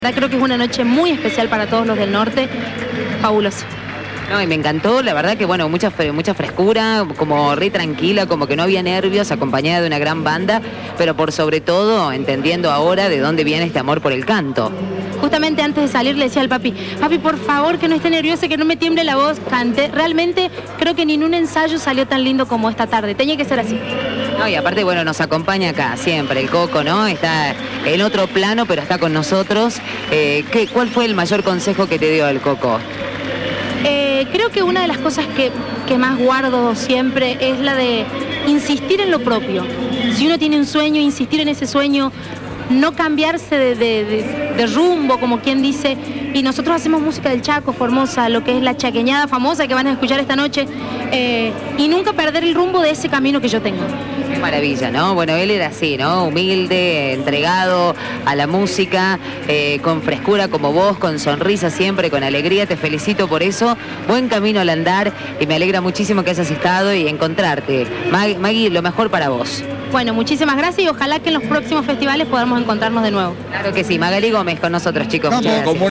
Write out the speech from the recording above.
Creo que es una noche muy especial para todos los del norte, fabuloso. No, y me encantó, la verdad que bueno, mucha frescura, como re tranquila, como que no había nervios, acompañada de una gran banda, pero por sobre todo entendiendo ahora de dónde viene este amor por el canto. Justamente antes de salir le decía al papi, por favor que no esté nerviosa, que no me tiemble la voz, cante. Realmente creo que ni en un ensayo salió tan lindo como esta tarde, tenía que ser así. No, y aparte, bueno, nos acompaña acá siempre el Coco, ¿no? Está en otro plano, pero está con nosotros. ¿Cuál fue el mayor consejo que te dio el Coco? Creo que una de las cosas que más guardo siempre es la de insistir en lo propio. Si uno tiene un sueño, insistir en ese sueño, no cambiarse de rumbo, como quien dice. Y nosotros hacemos música del Chaco, Formosa, lo que es la chaqueñada famosa que van a escuchar esta noche, y nunca perder el rumbo de ese camino que yo tengo. Qué maravilla, ¿no? Bueno, él era así, ¿no? Humilde, entregado a la música, con frescura como vos, con sonrisa siempre, con alegría. Te felicito por eso. Buen camino al andar y me alegra muchísimo que hayas estado y encontrarte. Maggie, lo mejor para vos. Bueno, muchísimas gracias y ojalá que en los próximos festivales podamos encontrarnos de nuevo. Claro que sí. Magali Gómez con nosotros, chicos. Muchas gracias.